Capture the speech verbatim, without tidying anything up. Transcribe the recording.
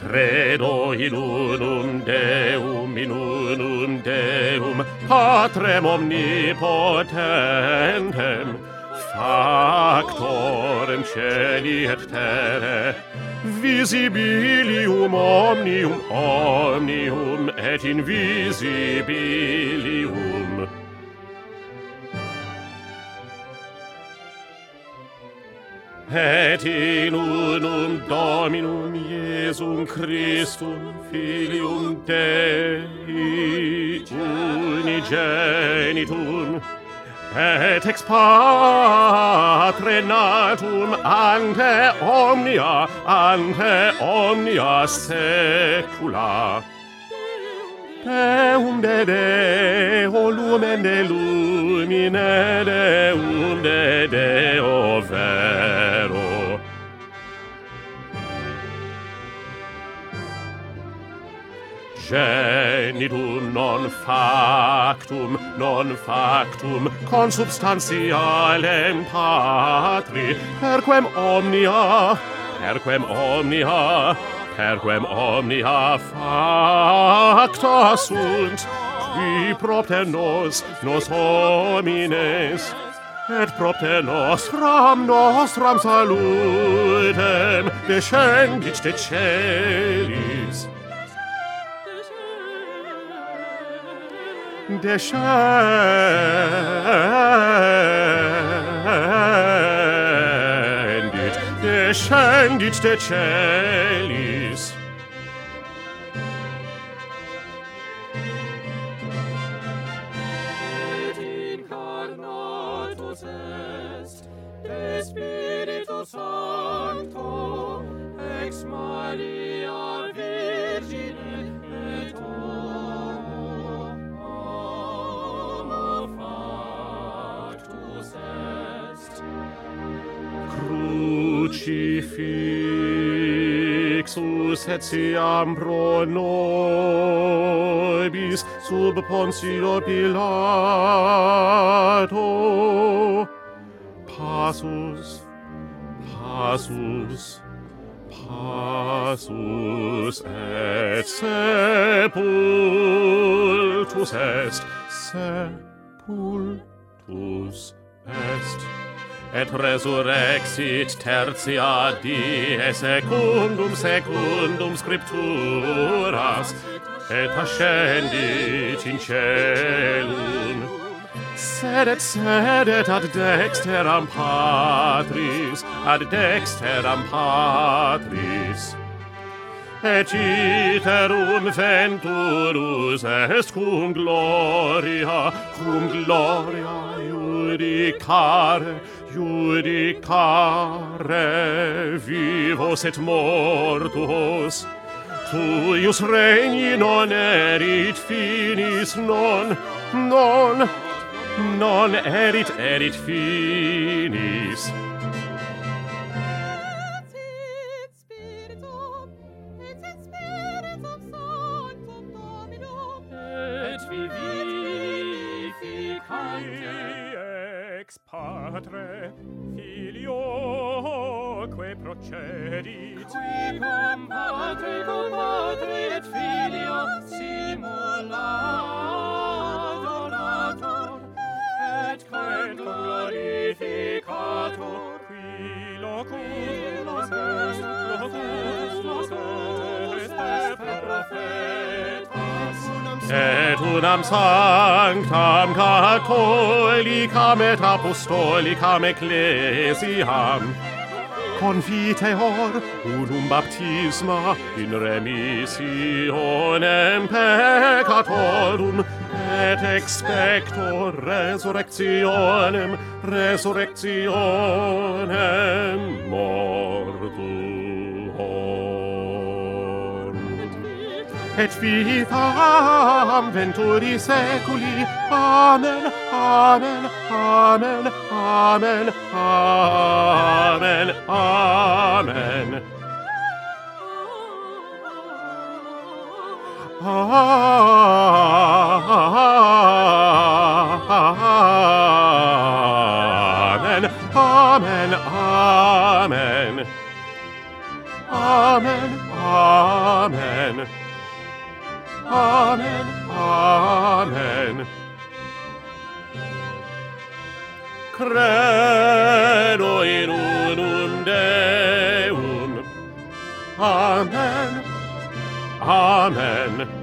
Credo in unum Deum, in unum Deum, Patrem omnipotentem, Factorem Caeli et terrae, visibilium omnium, omnium et invisibilium. Et in unum Dominum Iesum Christum, Filium Dei, unigenitum, et ex Patre natum ante omnia, ante omnia saecula. Deum de Deo, lumen de lumine, Deum de Deo vero. Genitum non factum, non factum, consubstantialem Patri, perquem omnia, perquem omnia, perquem omnia facta sunt, qui propter nos, nos homines, et propter nostram, nostram salutem, descendit de celis. Descendit, descendit de celis. Et incarnatus est de Spiritus Sancto ex Maria Virgine et homo factus est. Crucifixus etiam pro nobis sub Pontio Pilato. Passus, passus, passus et sepultus est, sepultus est. Et resurrexit tertia die secundum secundum scripturas, et ascendit in caelum. Sedet, sedet ad dexteram Patris, ad dexteram Patris. Et iterum venturus est cum gloria, cum gloria judicare, judicare vivos et mortuos. Tuius regni non erit finis, non, non, non erit, erit finis. Ex Patre, Filioque procedit, Qui cum Patre, cum Patre et Filio simuladorator, et cum glorificator, qui locutus est, locutus est, per prophetas, et unam sanctam catholicam et apostolicam ecclesiam confiteor unum baptisma in remissionem peccatorum et expector resurrectionem resurrectionem mortuum et vitam venturi seculi. Amen, amen, amen, amen, amen, amen. Amen, amen, amen. Amen, amen. Amen, amen. Credo in unum Deum. Amen, amen.